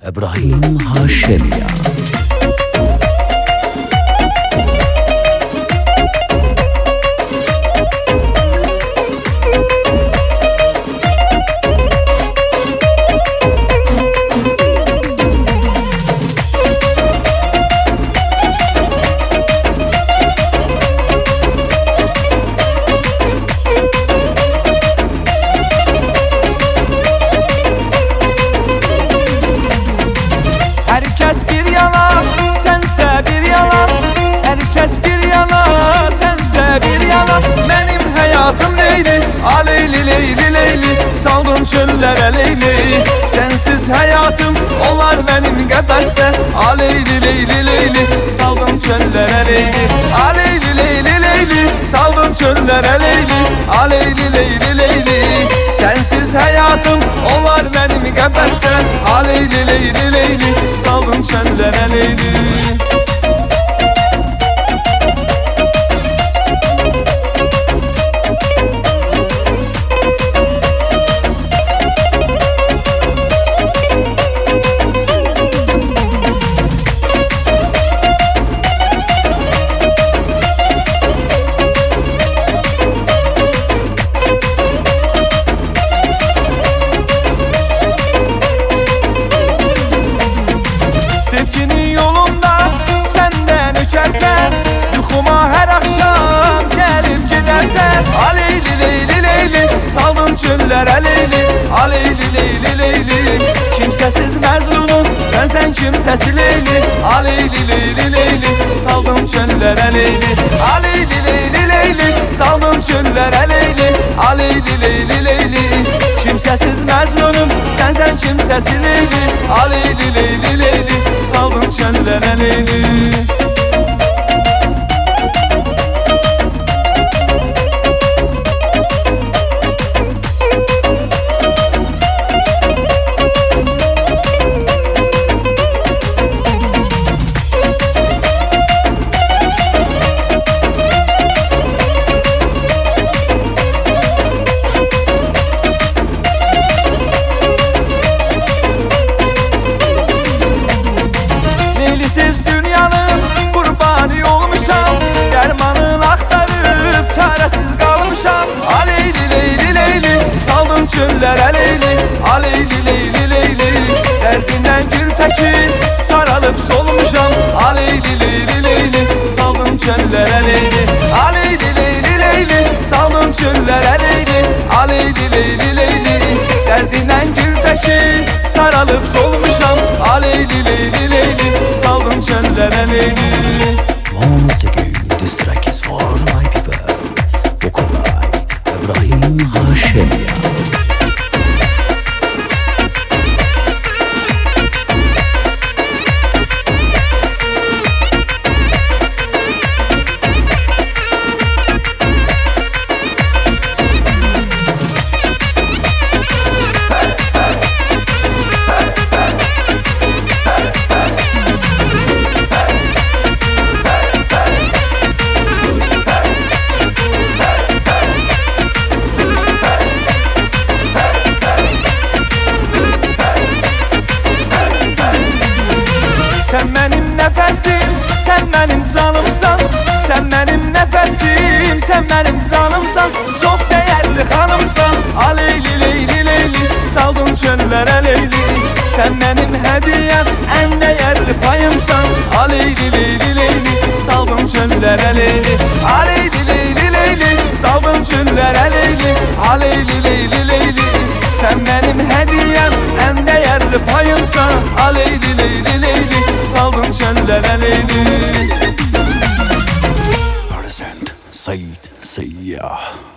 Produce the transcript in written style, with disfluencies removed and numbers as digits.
İbrahim Haşemiya. Herkes bir yana, sense bir yana. Herkes bir yana, sense bir yana. Benim hayatım Leyli, aleyli leyli leyli. Saldım çöllere Leyli. Sensiz hayatım olar benim qəfəsdə. Aleyli leyli leyli. Saldım çöllere Leyli. Aleyli leyli leyli. Saldım çöllere Leyli. Aleyli leyli leyli. Sensiz hayatım olar benim qəfəsdə. Aleyli leyli leyli. Saldım çöllere Leyli. Sevginin yolunda senden öçersen, yuxuma her akşam gelip gidersen. Aleyli leyli leyli, saldım çöllere Leyli. Aleyli leyli leyli, kimsesiz mezlunum, sen kimsesi Leyli. Aleyli leyli leyli, saldım çöllere Leyli. Aleyli leyli leyli, saldım çöllere Leyli. Aleyli leyli leyli, kimsesiz mezlunum, sen kimsesi Leyli. Aleyli leyli leyli, saldım çöllere Leyli. Leylisiz dünyanın qurbanı olmuşam, dermanını axtarıb çarəsiz qalmışam. Aleyli leyli leyli, saldım çöllere Leyli. Aleyli leyli leyli, derdindən gül təki saralıb solmuşam. Aleyli leyli leyli, saldım çöllere Leyli. Aleyli leyli leyli, saldım çöllere Leyli. Aleyli leyli leyli, derdindən gül təki saralıb solmuşam. Aleyli leyli leyli, saldım çöllere Leyli. Once again, this track is for my people. Okubay İbrahim Haşemiya. Sen benim nəfəsim, sen benim canımsan. Sen benim nəfəsim, sen benim canımsan. Çok değerli hanımsan. Aleyli leyli leyli, saldım çöllere Leyli. Sen benim hediyem, en değerli payımsan. Aleyli leyli leyli, saldım çöllere Leyli. Aleyli leyli leyli, saldım çöllere Leyli. Aleyli leyli leyli, sen benim hediyem, en değerli payımsan. Aleyli leyli leyli, saldım çöllere Leyli. Present Said Seyyah.